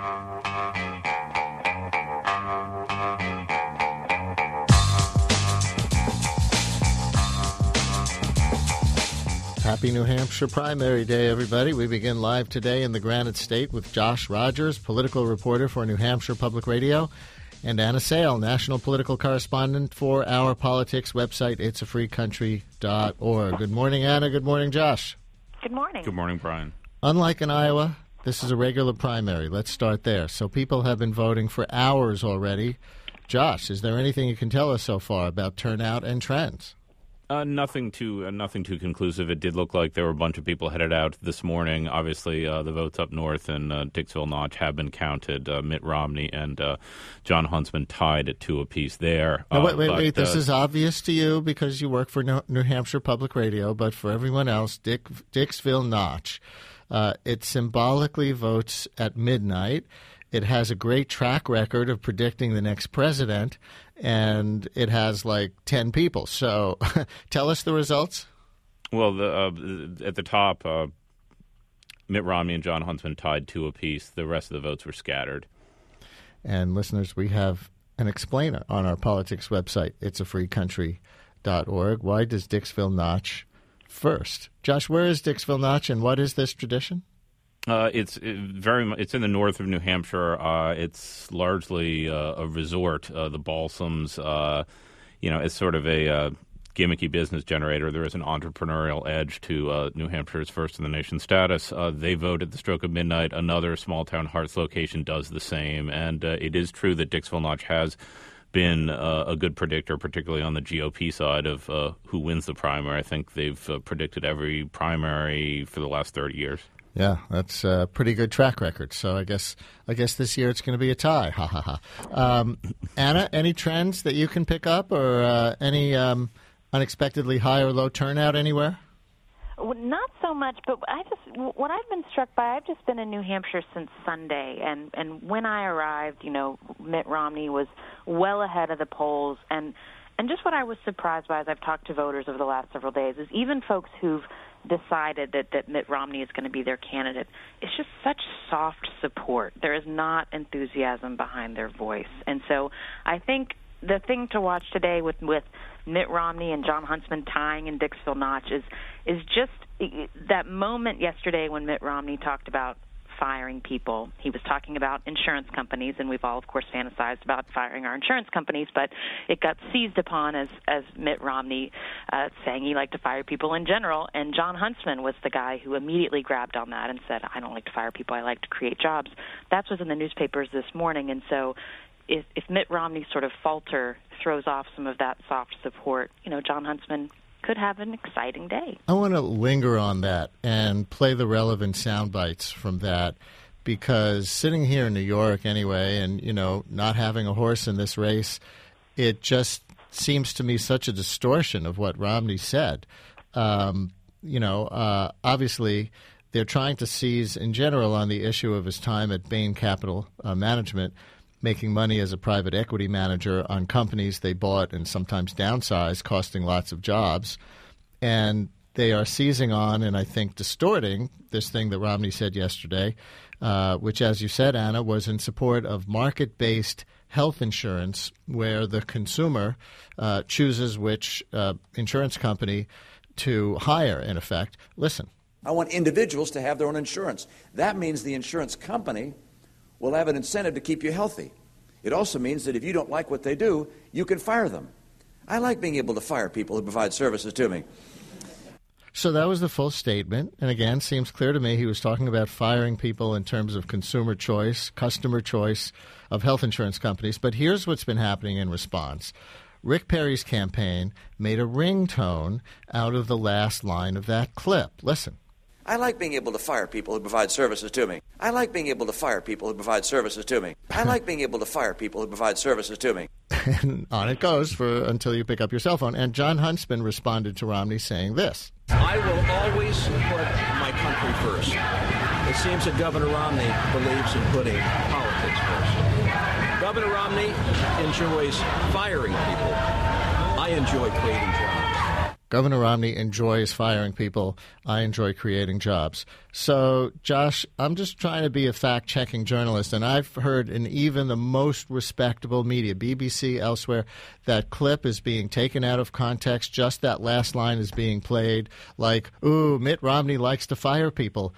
Happy New Hampshire primary day, everybody. We begin live today in the Granite State with Josh Rogers, political reporter for New Hampshire Public Radio, and Anna Sale, national political correspondent for our politics website, itsafreecountry.org. Good morning, Anna. Good morning, Josh. Good morning. Good morning, Brian. Unlike in Iowa, this is a regular primary. Let's start there. So people have been voting for hours already. Josh, is there anything you can tell us so far about turnout and trends? Nothing too conclusive. It did look like there were a bunch of people headed out this morning. Obviously, the votes up north in Dixville Notch have been counted. Mitt Romney and Jon Huntsman tied at 2 apiece there. Wait. This is obvious to you because you work for New Hampshire Public Radio, but for everyone else, Dixville Notch, it symbolically votes at midnight. It has a great track record of predicting the next president, and it has like 10 people. So tell us the results. Well, at the top, Mitt Romney and Jon Huntsman tied 2 apiece. The rest of the votes were scattered. And listeners, we have an explainer on our politics website, itsafreecountry.org. Why does Dixville Notch first? Josh, where is Dixville Notch, and what is this tradition? It's in the north of New Hampshire. It's largely a resort. The Balsams, it's sort of a gimmicky business generator. There is an entrepreneurial edge to New Hampshire's first in the nation status. They vote at the stroke of midnight. Another small town Hearts location does the same. And it is true that Dixville Notch has been a good predictor, particularly on the GOP side of who wins the primary. I think they've predicted every primary for the last 30 years. Yeah, that's a pretty good track record. So I guess this year it's going to be a tie. Ha ha ha. Anna, any trends that you can pick up, or any unexpectedly high or low turnout anywhere? Well, not so much, but what I've been struck by, I've just been in New Hampshire since Sunday, and when I arrived, Mitt Romney was well ahead of the polls, and just what I was surprised by as I've talked to voters over the last several days is even folks who've decided that Mitt Romney is going to be their candidate, it's just such soft support. There is not enthusiasm behind their voice. And so I think the thing to watch today with Mitt Romney and Jon Huntsman tying in Dixville Notch is just that moment yesterday when Mitt Romney talked about firing people. He was talking about insurance companies, and we've all, of course, fantasized about firing our insurance companies, but it got seized upon as Mitt Romney saying he liked to fire people in general, and Jon Huntsman was the guy who immediately grabbed on that and said, I don't like to fire people, I like to create jobs. That's what's in the newspapers this morning, and so if Mitt Romney's sort of falter throws off some of that soft support, Jon Huntsman could have an exciting day. I want to linger on that and play the relevant sound bites from that, because sitting here in New York anyway and, not having a horse in this race, it just seems to me such a distortion of what Romney said. Obviously, they're trying to seize in general on the issue of his time at Bain Capital Management, making money as a private equity manager on companies they bought and sometimes downsized, costing lots of jobs. And they are seizing on and I think distorting this thing that Romney said yesterday, which, as you said, Anna, was in support of market-based health insurance where the consumer chooses which insurance company to hire, in effect. Listen. I want individuals to have their own insurance. That means the insurance company will have an incentive to keep you healthy. It also means that if you don't like what they do, you can fire them. I like being able to fire people who provide services to me. So that was the full statement. And again, seems clear to me he was talking about firing people in terms of consumer choice, customer choice of health insurance companies. But here's what's been happening in response. Rick Perry's campaign made a ringtone out of the last line of that clip. Listen. I like being able to fire people who provide services to me. I like being able to fire people who provide services to me. I like being able to fire people who provide services to me. And on it goes until you pick up your cell phone. And Jon Huntsman responded to Romney saying this. I will always put my country first. It seems that Governor Romney believes in putting politics first. Governor Romney enjoys firing people. I enjoy creating jobs. Governor Romney enjoys firing people. I enjoy creating jobs. So, Josh, I'm just trying to be a fact-checking journalist, and I've heard in even the most respectable media, BBC, elsewhere, that clip is being taken out of context. Just that last line is being played like, ooh, Mitt Romney likes to fire people.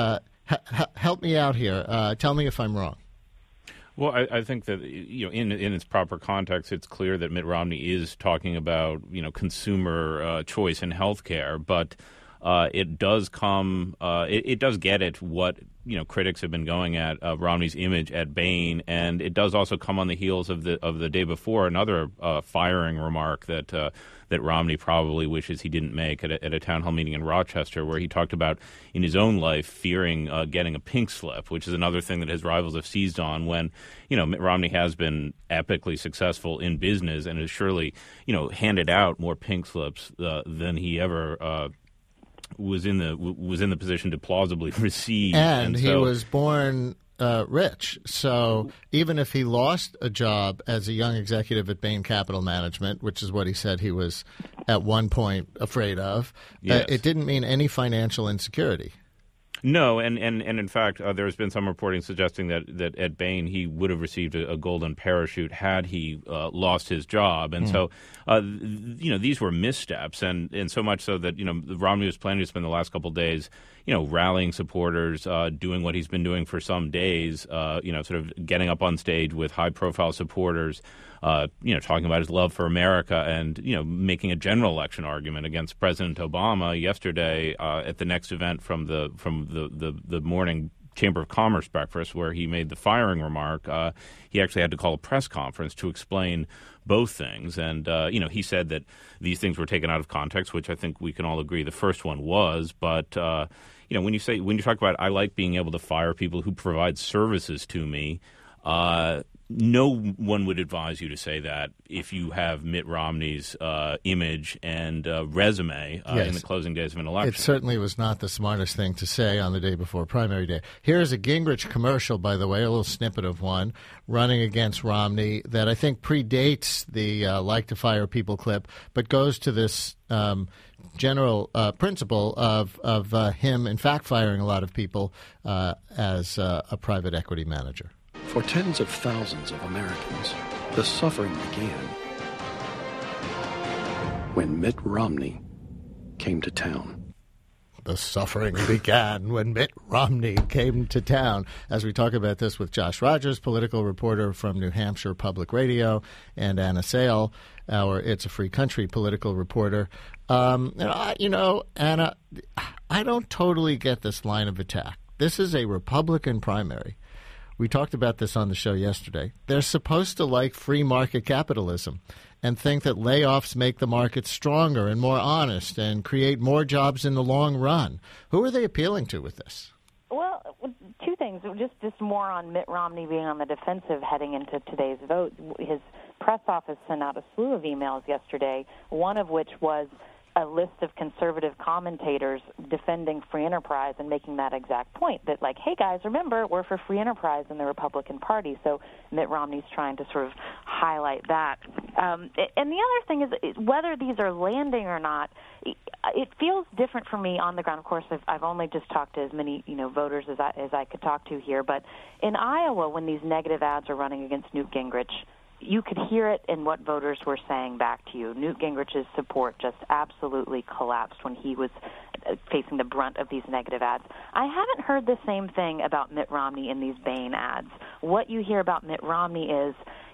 Help me out here. Tell me if I'm wrong. Well, I think that in its proper context, it's clear that Mitt Romney is talking about consumer choice in healthcare, but it does come it does get at what critics have been going at Romney's image at Bain, and it does also come on the heels of the day before another firing remark that Romney probably wishes he didn't make at a town hall meeting in Rochester, where he talked about in his own life fearing getting a pink slip, which is another thing that his rivals have seized on. When Mitt Romney has been epically successful in business and has surely handed out more pink slips than he ever was in the position to plausibly receive, and he was born rich. So even if he lost a job as a young executive at Bain Capital Management, which is what he said he was at one point afraid of, yes. It didn't mean any financial insecurity. No, and in fact, there's been some reporting suggesting that at Bain he would have received a golden parachute had he lost his job, and so these were missteps, and so much so that Romney was planning to spend the last couple of days rallying supporters, doing what he's been doing for some days, sort of getting up on stage with high-profile supporters, talking about his love for America and, making a general election argument against President Obama yesterday at the next event from the morning Chamber of Commerce breakfast where he made the firing remark. He actually had to call a press conference to explain both things. And, he said that these things were taken out of context, which I think we can all agree the first one was. But, when you talk about I like being able to fire people who provide services to me, no one would advise you to say that if you have Mitt Romney's image and resume in the closing days of an election. It certainly was not the smartest thing to say on the day before primary day. Here's a Gingrich commercial, by the way, a little snippet of one, running against Romney that I think predates the like to fire people clip, but goes to this general principle of him, in fact, firing a lot of people as a private equity manager. For tens of thousands of Americans, the suffering began when Mitt Romney came to town. The suffering began when Mitt Romney came to town. As we talk about this with Josh Rogers, political reporter from New Hampshire Public Radio, and Anna Sale, our It's a Free Country political reporter. Anna, I don't totally get this line of attack. This is a Republican primary. We talked about this on the show yesterday. They're supposed to like free market capitalism and think that layoffs make the market stronger and more honest and create more jobs in the long run. Who are they appealing to with this? Well, two things. Just more on Mitt Romney being on the defensive heading into today's vote. His press office sent out a slew of emails yesterday, one of which was a list of conservative commentators defending free enterprise and making that exact point that, like, hey, guys, remember, we're for free enterprise in the Republican Party. So Mitt Romney's trying to sort of highlight that. And the other thing is whether these are landing or not, it feels different for me on the ground. Of course, I've only just talked to as many voters as I could talk to here. But in Iowa, when these negative ads are running against Newt Gingrich, you could hear it in what voters were saying back to you. Newt Gingrich's support just absolutely collapsed when he was facing the brunt of these negative ads. I haven't heard the same thing about Mitt Romney in these Bain ads. What you hear about Mitt Romney is,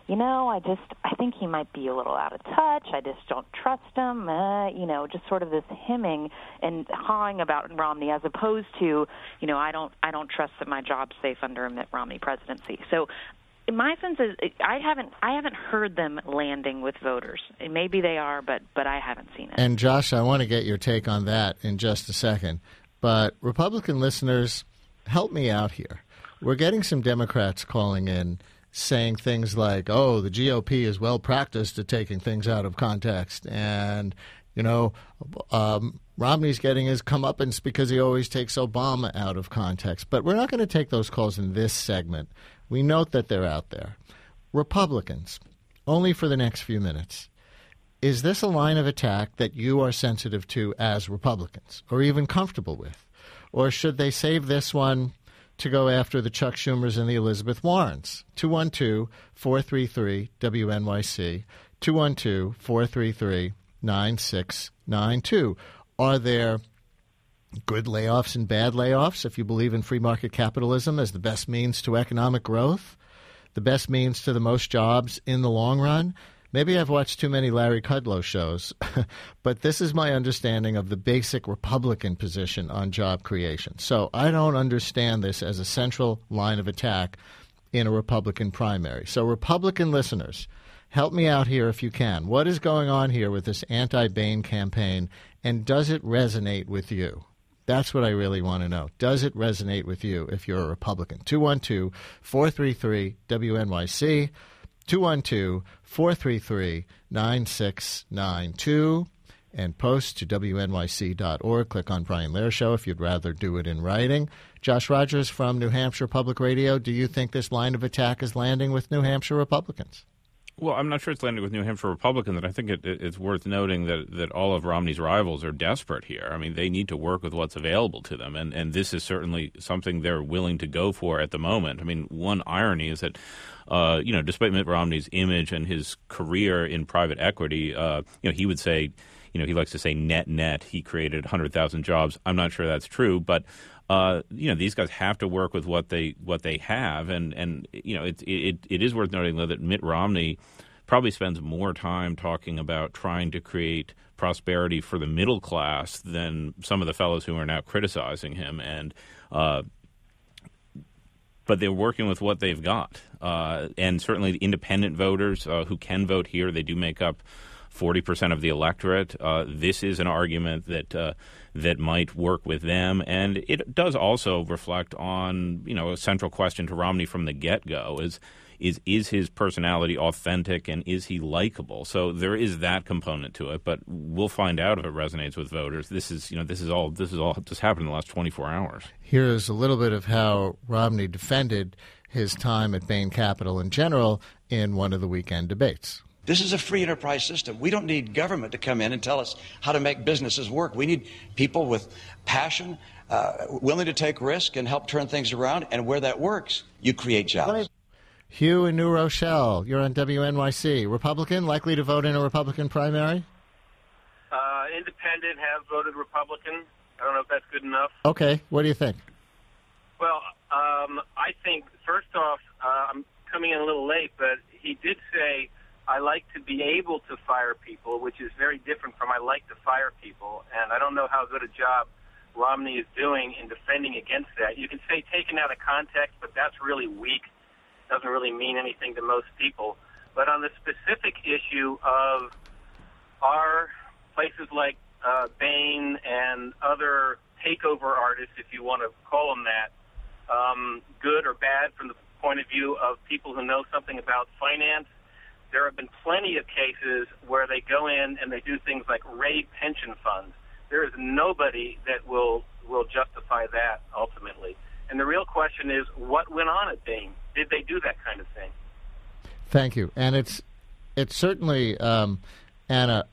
I think he might be a little out of touch. I just don't trust him. Just sort of this hemming and hawing about Romney, as opposed to, I don't trust that my job's safe under a Mitt Romney presidency. So my sense is I haven't heard them landing with voters. Maybe they are, but I haven't seen it. And Josh, I want to get your take on that in just a second. But Republican listeners, help me out here. We're getting some Democrats calling in saying things like, oh, the GOP is well practiced at taking things out of context. And, Romney's getting his comeuppance because he always takes Obama out of context. But we're not going to take those calls in this segment. We note that they're out there. Republicans, only for the next few minutes. Is this a line of attack that you are sensitive to as Republicans or even comfortable with? Or should they save this one to go after the Chuck Schumers and the Elizabeth Warrens? 212-433-WNYC, 212-433-9692. Are there good layoffs and bad layoffs if you believe in free market capitalism as the best means to economic growth, the best means to the most jobs in the long run? Maybe I've watched too many Larry Kudlow shows, but this is my understanding of the basic Republican position on job creation. So I don't understand this as a central line of attack in a Republican primary. So Republican listeners, help me out here if you can. What is going on here with this anti-Bain campaign, and does it resonate with you? That's what I really want to know. Does it resonate with you if you're a Republican? 212-433-WNYC. 212-433-9692, and post to WNYC.org. Click on Brian Lehrer Show if you'd rather do it in writing. Josh Rogers from New Hampshire Public Radio, do you think this line of attack is landing with New Hampshire Republicans? Well, I'm not sure it's landing with New Hampshire Republicans, and I think it's worth noting that all of Romney's rivals are desperate here. I mean, they need to work with what's available to them, and this is certainly something they're willing to go for at the moment. I mean, one irony is that despite Mitt Romney's image and his career in private equity, he would say, he likes to say net, he created 100,000 jobs. I'm not sure that's true, but these guys have to work with what they have, and it is worth noting though that Mitt Romney probably spends more time talking about trying to create prosperity for the middle class than some of the fellows who are now criticizing him, but they're working with what they've got. And certainly the independent voters who can vote here, they do make up 40% of the electorate. This is an argument that might work with them. And it does also reflect on, a central question to Romney from the get-go is his personality authentic and is he likable? So there is that component to it, but we'll find out if it resonates with voters. This is all just happened in the last 24 hours. Here's a little bit of how Romney defended his time at Bain Capital in general in one of the weekend debates. This is a free enterprise system. We don't need government to come in and tell us how to make businesses work. We need people with passion, willing to take risk and help turn things around. And where that works, you create jobs. Hugh in New Rochelle, you're on WNYC. Republican, likely to vote in a Republican primary? Independent, have voted Republican. I don't know if that's good enough. Okay, what do you think? Well, I think, first off, I'm coming in a little late, but he did say, I like to be able to fire people, which is very different from I like to fire people. And I don't know how good a job Romney is doing in defending against that. You can say taken out of context, but that's really weak. Doesn't really mean anything to most people. But on the specific issue of are places like Bain and other takeover artists, if you want to call them that, good or bad from the point of view of people who know something about finance, there have been plenty of cases where they go in and they do things like raid pension funds. There is nobody that will justify that ultimately. And the real question is, what went on at Bain? Did they do that kind of thing? Thank you. And it's certainly a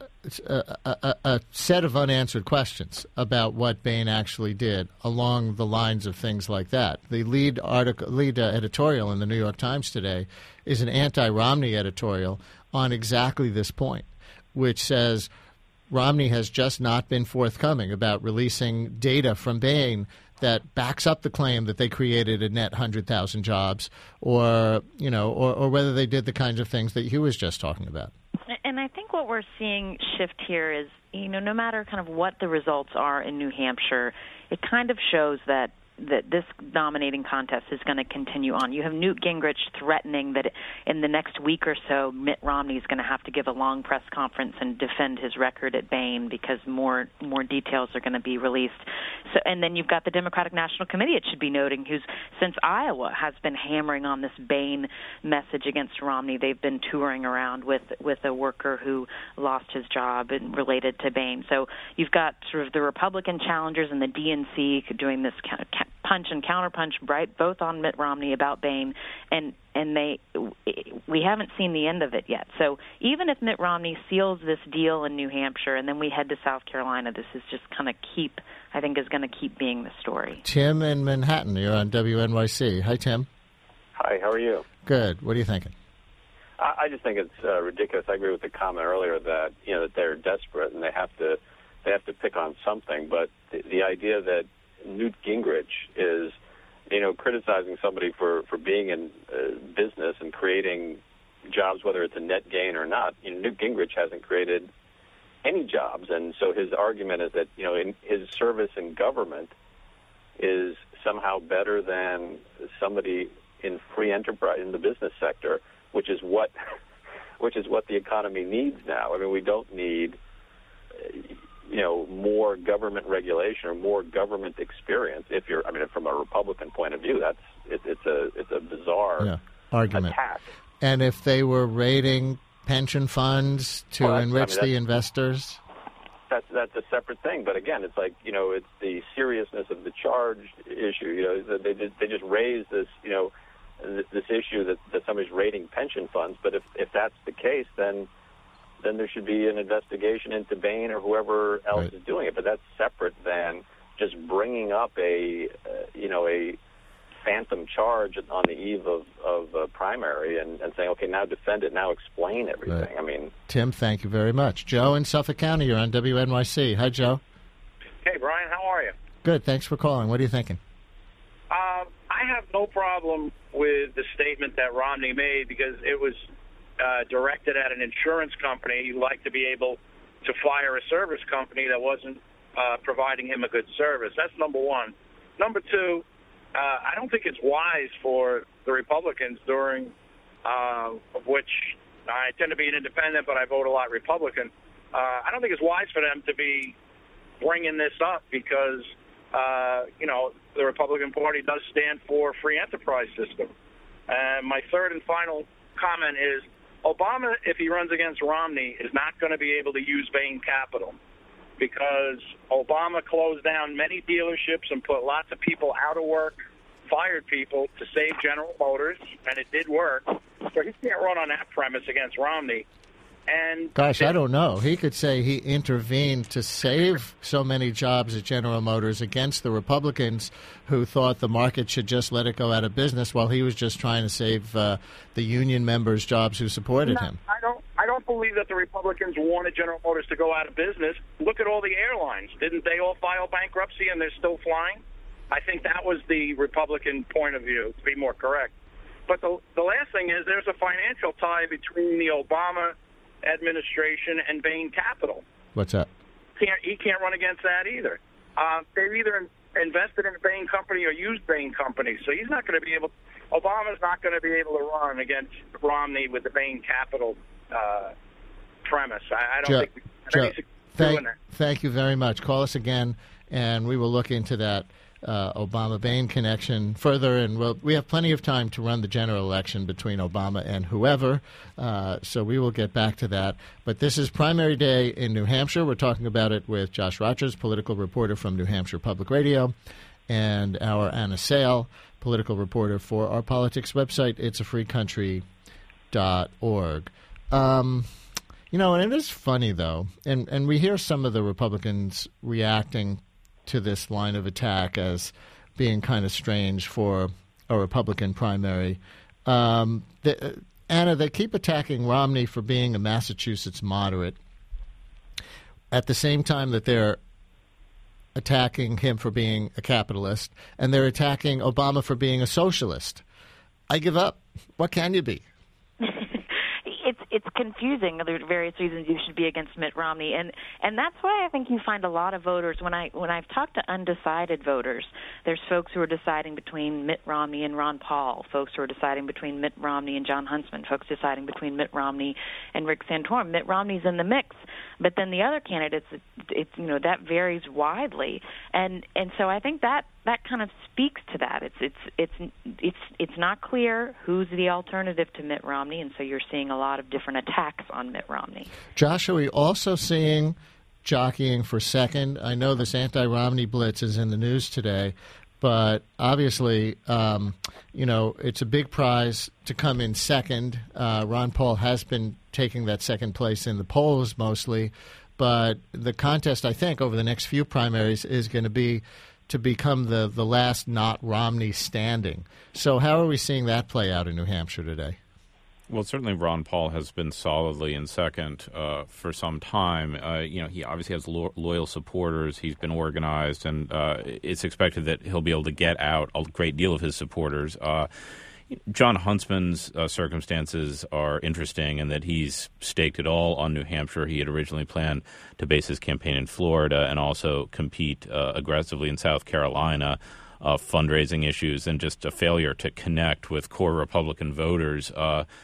set of unanswered questions about what Bain actually did along the lines of things like that. The lead editorial in the New York Times today is an anti-Romney editorial on exactly this point, which says Romney has just not been forthcoming about releasing data from Bain that backs up the claim that they created a net 100,000 jobs, or whether they did the kinds of things that Hugh was just talking about. And I think what we're seeing shift here is, no matter kind of what the results are in New Hampshire, it kind of shows that this nominating contest is going to continue on. You have Newt Gingrich threatening that in the next week or so, Mitt Romney is going to have to give a long press conference and defend his record at Bain because more details are going to be released. So, and then you've got the Democratic National Committee, it should be noting, who's since Iowa has been hammering on this Bain message against Romney. They've been touring around with a worker who lost his job and related to Bain. So you've got sort of the Republican challengers and the DNC doing this kind of punch and counterpunch, right, both on Mitt Romney about Bain, and we haven't seen the end of it yet. So even if Mitt Romney seals this deal in New Hampshire and then we head to South Carolina, this is just going to keep being the story. Tim in Manhattan, you're on WNYC. Hi, Tim. Hi, how are you? Good. What are you thinking? I just think it's ridiculous. I agree with the comment earlier that that they're desperate and they have to pick on something. But the idea that Newt Gingrich is criticizing somebody for being in business and creating jobs, whether it's a net gain or not. Newt Gingrich hasn't created any jobs, and so his argument is that in his service in government is somehow better than somebody in free enterprise in the business sector, which is what the economy needs now. I mean, we don't need more government regulation or more government experience. From a Republican point of view, it's a bizarre argument. Attack. And if they were raiding pension funds to enrich the investors, that's a separate thing. But again, it's like it's the seriousness of the charge issue. They just raised this this issue that somebody's raiding pension funds. But if that's the case, then there should be an investigation into Bain or whoever else is doing it. But that's separate than just bringing up a phantom charge on the eve of a primary and saying, okay, now defend it, now explain everything. Right. I mean, Tim, thank you very much. Joe in Suffolk County, you're on WNYC. Hi, Joe. Hey, Brian, how are you? Good, thanks for calling. What are you thinking? I have no problem with the statement that Romney made because it was directed at an insurance company. He'd like to be able to fire a service company that wasn't providing him a good service. That's number one. Number two, I don't think it's wise for the Republicans of which I tend to be an independent, but I vote a lot Republican. I don't think it's wise for them to be bringing this up because, the Republican Party does stand for a free enterprise system. And my third and final comment is Obama, if he runs against Romney, is not going to be able to use Bain Capital because Obama closed down many dealerships and put lots of people out of work, fired people to save General Motors, and it did work. So he can't run on that premise against Romney. And gosh, I don't know. He could say he intervened to save so many jobs at General Motors against the Republicans who thought the market should just let it go out of business while he was just trying to save the union members' jobs who supported him. I don't believe that the Republicans wanted General Motors to go out of business. Look at all the airlines. Didn't they all file bankruptcy and they're still flying? I think that was the Republican point of view, to be more correct. But the last thing is there's a financial tie between the Obama administration and Bain Capital. What's that? He can't run against that either. They've either invested in a Bain company or used Bain companies, so he's not going to be able. Obama's not going to be able to run against Romney with the Bain Capital premise. I don't think. Thank you very much. Call us again, and we will look into that Obama-Bain connection further, and we have plenty of time to run the general election between Obama and whoever, so we will get back to that. But this is primary day in New Hampshire. We're talking about it with Josh Rogers, political reporter from New Hampshire Public Radio, and our Anna Sale, political reporter for our politics website, itsafreecountry.org. And it is funny, though, and we hear some of the Republicans reacting to this line of attack as being kind of strange for a Republican primary. Anna, they keep attacking Romney for being a Massachusetts moderate at the same time that they're attacking him for being a capitalist, and they're attacking Obama for being a socialist. I give up. What can you be? It's confusing. There are various reasons you should be against Mitt Romney, and that's why I think you find a lot of voters when I've talked to undecided voters. There's folks who are deciding between Mitt Romney and Ron Paul, folks who are deciding between Mitt Romney and John Huntsman, folks deciding between Mitt Romney and Rick Santorum. Mitt Romney's in the mix, but then the other candidates, that varies widely, and so I think that kind of speaks to that. It's not clear who's the alternative to Mitt Romney, and so you're seeing a lot of different attacks on Mitt Romney. Josh, are we also seeing jockeying for second? I know this anti-Romney blitz is in the news today, But obviously, it's a big prize to come in second. Ron Paul has been taking that second place in the polls mostly. But the contest, I think, over the next few primaries is going to be to become the last not Romney standing. So how are we seeing that play out in New Hampshire today? Well, certainly Ron Paul has been solidly in second for some time. He obviously has loyal supporters. He's been organized, and it's expected that he'll be able to get out a great deal of his supporters. John Huntsman's circumstances are interesting in that he's staked it all on New Hampshire. He had originally planned to base his campaign in Florida and also compete aggressively in South Carolina. Fundraising issues and just a failure to connect with core Republican voters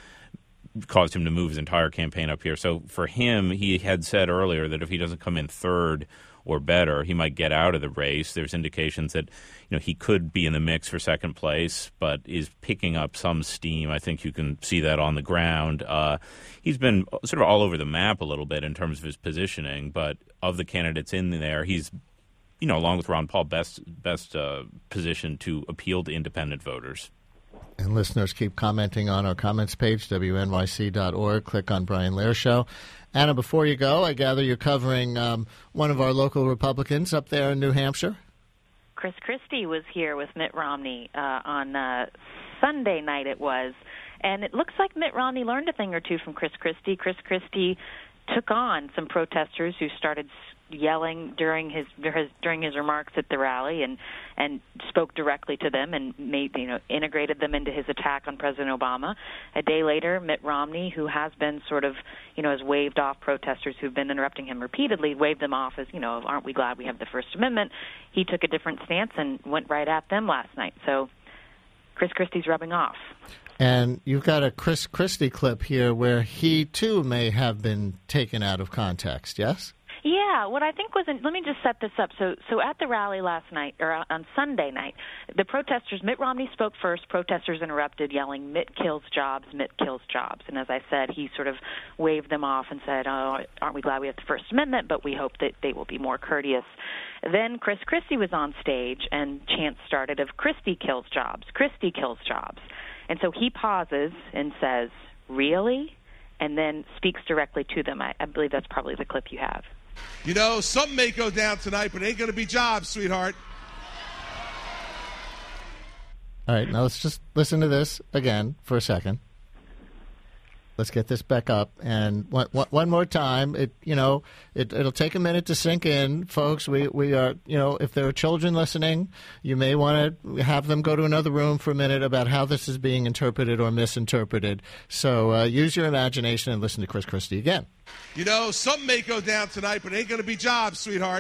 caused him to move his entire campaign up here. So for him, he had said earlier that if he doesn't come in third or better, he might get out of the race. There's indications that he could be in the mix for second place, but is picking up some steam. I think you can see that on the ground. He's been sort of all over the map a little bit in terms of his positioning, but of the candidates in there, he's along with Ron Paul, best positioned to appeal to independent voters. And listeners, keep commenting on our comments page, WNYC.org. Click on Brian Lehrer Show. Anna, before you go, I gather you're covering one of our local Republicans up there in New Hampshire. Chris Christie was here with Mitt Romney on Sunday night it was. And it looks like Mitt Romney learned a thing or two from Chris Christie. Chris Christie took on some protesters who started yelling during his remarks at the rally and spoke directly to them and integrated them into his attack on President Obama. A day later, Mitt Romney, who has been has waved off protesters who've been interrupting him repeatedly, waved them off as, aren't we glad we have the First Amendment? He took a different stance and went right at them last night. So Chris Christie's rubbing off. And you've got a Chris Christie clip here where he, too, may have been taken out of context, yes? Yeah, what I think let me just set this up. So at the rally last night, or on Sunday night, the protesters, Mitt Romney spoke first. Protesters interrupted, yelling, "Mitt kills jobs, Mitt kills jobs." And as I said, he sort of waved them off and said, "Oh, aren't we glad we have the First Amendment, but we hope that they will be more courteous." Then Chris Christie was on stage, and chants started of "Christie kills jobs, Christie kills jobs." And so he pauses and says, "Really?" and then speaks directly to them. I believe that's probably the clip you have. Something may go down tonight, but it ain't going to be jobs, sweetheart. All right, now let's just listen to this again for a second. Let's get this back up, and one more time. It'll take a minute to sink in, folks. We are, if there are children listening, you may want to have them go to another room for a minute about how this is being interpreted or misinterpreted. So use your imagination and listen to Chris Christie again. Something may go down tonight, but it ain't going to be jobs, sweetheart.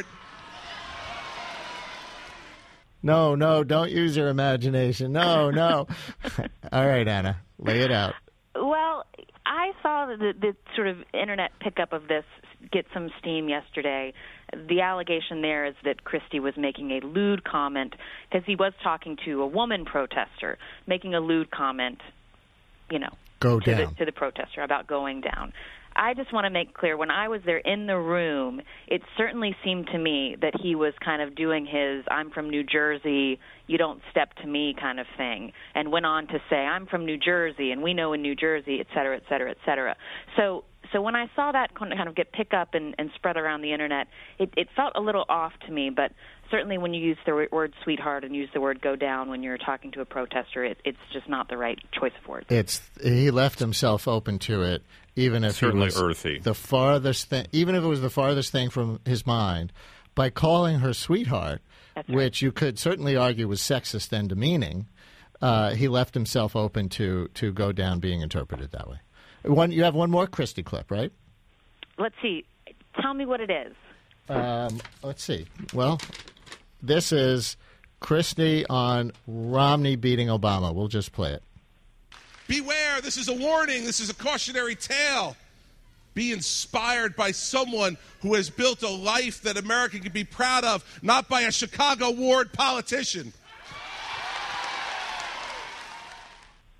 No, don't use your imagination. No. All right, Anna, lay it out. Well, I saw the sort of internet pickup of this get some steam yesterday. The allegation there is that Christie was making a lewd comment because he was talking to a woman protester, making a lewd comment, Go to down. To the protester about going down. I just want to make clear, when I was there in the room, it certainly seemed to me that he was kind of doing his "I'm from New Jersey, you don't step to me" kind of thing, and went on to say, "I'm from New Jersey, and we know in New Jersey," et cetera, et cetera, et cetera. So when I saw that kind of get pick up and spread around the internet, it felt a little off to me, but certainly when you use the word "sweetheart" and use the word "go down" when you're talking to a protester, it's just not the right choice of words. He left himself open to it, even if certainly it was earthy. The farthest thing, even if it was the farthest thing from his mind, by calling her sweetheart, That's right. which you could certainly argue was sexist and demeaning, he left himself open to go down being interpreted that way. You have one more Christie clip, right? Let's see. Tell me what it is. Let's see. Well, this is Christie on Romney beating Obama. We'll just play it. Beware, this is a warning. This is a cautionary tale. Be inspired by someone who has built a life that America can be proud of, not by a Chicago ward politician.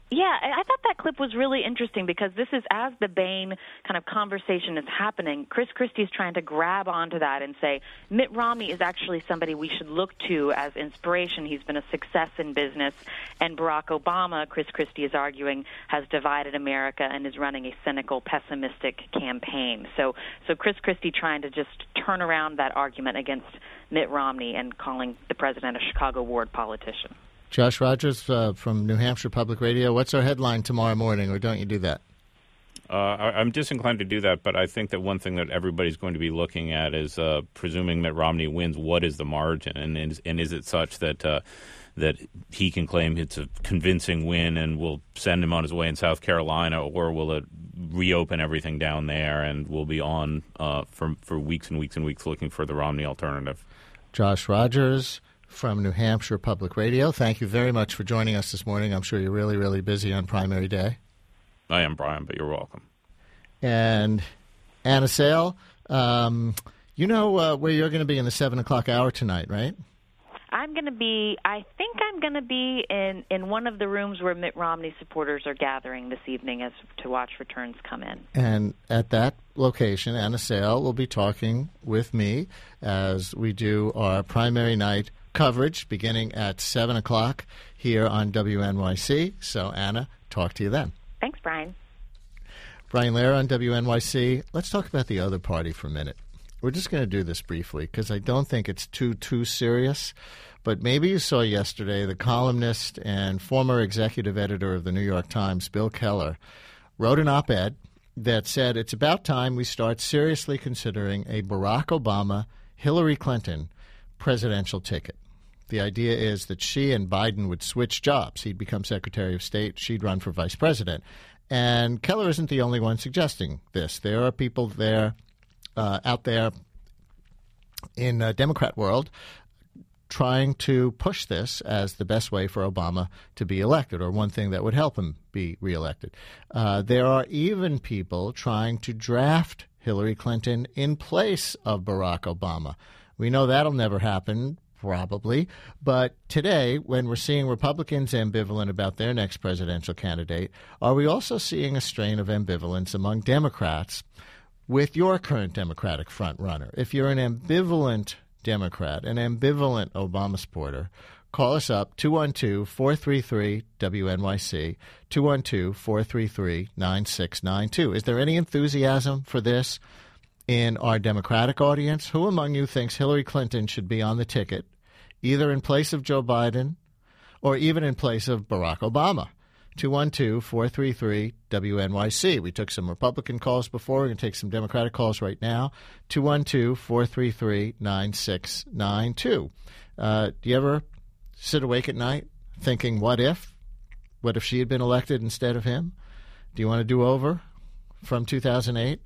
Yeah, I thought that clip was really interesting because this is as the Bain kind of conversation is happening. Chris Christie is trying to grab onto that and say Mitt Romney is actually somebody we should look to as inspiration. He's been a success in business. And Barack Obama, Chris Christie is arguing, has divided America and is running a cynical, pessimistic campaign. So Chris Christie trying to just turn around that argument against Mitt Romney and calling the president a Chicago ward politician. Josh Rogers from New Hampshire Public Radio. What's our headline tomorrow morning, or don't you do that? I'm disinclined to do that, but I think that one thing that everybody's going to be looking at is, presuming Mitt Romney wins, what is the margin, and is it such that that he can claim it's a convincing win and will send him on his way in South Carolina, or will it reopen everything down there and we'll be on for weeks and weeks and weeks looking for the Romney alternative? Josh Rogers from New Hampshire Public Radio. Thank you very much for joining us this morning. I'm sure you're really, really busy on primary day. I am, Brian, but you're welcome. And Anna Sale, you know where you're going to be in the 7 o'clock hour tonight, right? I think I'm going to be in one of the rooms where Mitt Romney supporters are gathering this evening as to watch returns come in. And at that location, Anna Sale will be talking with me as we do our primary night coverage beginning at 7 o'clock here on WNYC. So, Anna, talk to you then. Thanks, Brian. Brian Lehrer on WNYC. Let's talk about the other party for a minute. We're just going to do this briefly because I don't think it's too serious. But maybe you saw yesterday the columnist and former executive editor of the New York Times, Bill Keller, wrote an op-ed that said it's about time we start seriously considering a Barack Obama-Hillary Clinton presidential ticket. The idea is that she and Biden would switch jobs. He'd become Secretary of State. She'd run for vice president. And Keller isn't the only one suggesting this. There are people there out there in the Democrat world trying to push this as the best way for Obama to be elected, or one thing that would help him be reelected. There are even people trying to draft Hillary Clinton in place of Barack Obama. We know that'll never happen, probably. But today, when we're seeing Republicans ambivalent about their next presidential candidate, are we also seeing a strain of ambivalence among Democrats with your current Democratic frontrunner? If you're an ambivalent Democrat, an ambivalent Obama supporter, call us up, 212-433-WNYC, 212-433-9692. Is there any enthusiasm for this in our Democratic audience? Who among you thinks Hillary Clinton should be on the ticket, either in place of Joe Biden or even in place of Barack Obama? 212-433-WNYC. We took some Republican calls before. We're going to take some Democratic calls right now. 212-433-9692. Do you ever sit awake at night thinking, what if? What if she had been elected instead of him? Do you want to do over from 2008?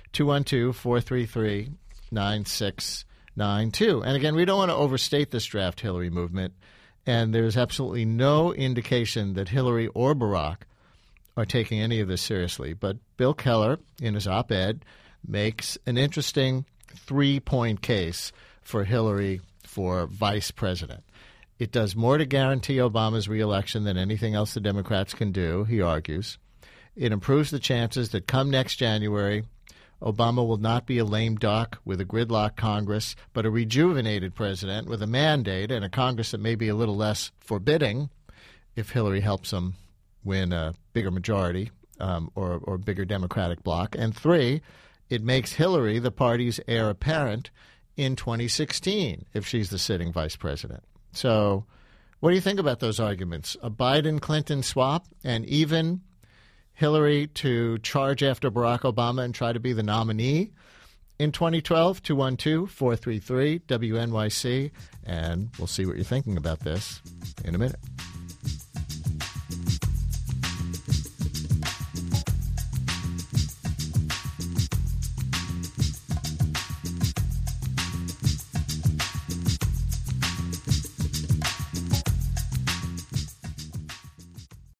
212-433-9692. And again, we don't want to overstate this draft Hillary movement. And there's absolutely no indication that Hillary or Barack are taking any of this seriously. But Bill Keller, in his op-ed, makes an interesting three-point case for Hillary for vice president. It does more to guarantee Obama's reelection than anything else the Democrats can do, he argues. It improves the chances that come next January, Obama will not be a lame duck with a gridlock Congress, but a rejuvenated president with a mandate and a Congress that may be a little less forbidding if Hillary helps him win a bigger majority or bigger Democratic bloc. And three, it makes Hillary the party's heir apparent in 2016 if she's the sitting vice president. So what do you think about those arguments? A Biden-Clinton swap and even Hillary to charge after Barack Obama and try to be the nominee in 2012, 212-433-WNYC. And we'll see what you're thinking about this in a minute.